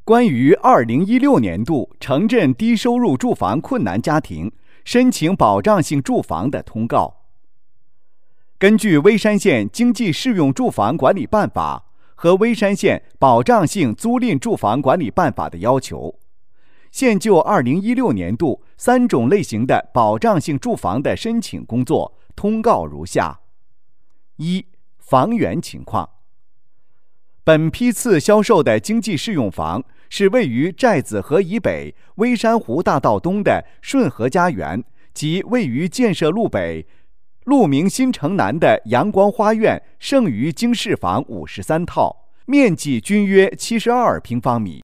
关于2016年度城镇低收入住房困难家庭申请保障性住房的通告。根据微山县经济适用住房管理办法和微山县保障性租赁住房管理办法的要求，现就2016年度3种类型的保障性住房的申请工作通告如下：一、房源情况。本批次销售的经济适用房是位于寨子河以北微山湖大道东的顺和家园及位于建设路北鹿鸣新城南的阳光花苑剩余经适房53套，面积均约72平方米。